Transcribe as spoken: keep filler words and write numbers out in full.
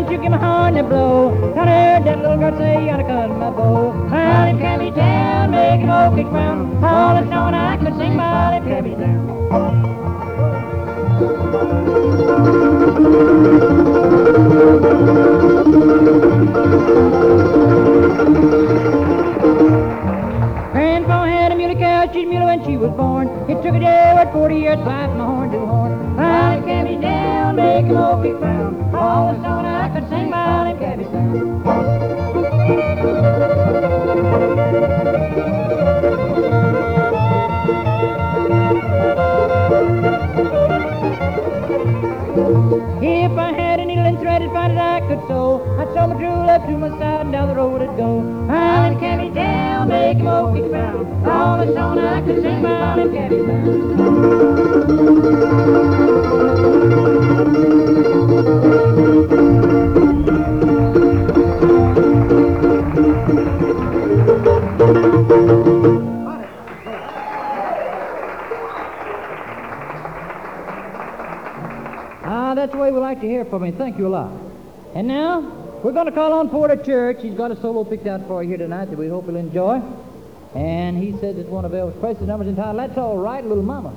don't you give my horn to blow. I heard that little girl say, I cut my bow. Well, in Cabby Town, make him oak and crown. All the song I could sing while in Cabby Town. Grandpa had a muley cow, she's muley when she was born. It took a day, what, forty years to life my horn to horn. While in Cabby Town, make him oak and crown. All the song I could sing while in Cabby Town. If I had a needle and thread and find it I could sew, I'd sew my true love to my side and down the road it'd go. While in Cabby Town, make him oak and crown. All the song I could sing while in Cabby Ah, that's the way we like to hear from him. Thank you a lot. And now, we're going to call on Porter Church. He's got a solo picked out for you here tonight that we hope you'll enjoy. And he says it's one of Elvis Presley's numbers entitled, That's All Right, Little Mama.